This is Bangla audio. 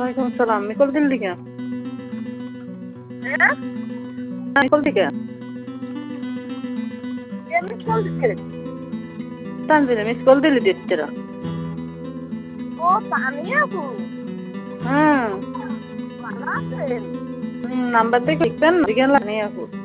ওয়ালাইকুম সালাম। মিকল দিল্লি কে? হ্যাঁ, মিকল দিকে কে মিস কল দিচ্ছে? তানজিলে মিস কল দিলি দিচ্ছিরা। ও তানিয়া আপু, হুম ভালো আছেন? নাম্বার দেখে লিখবেন বিজ্ঞান লাগে আপু।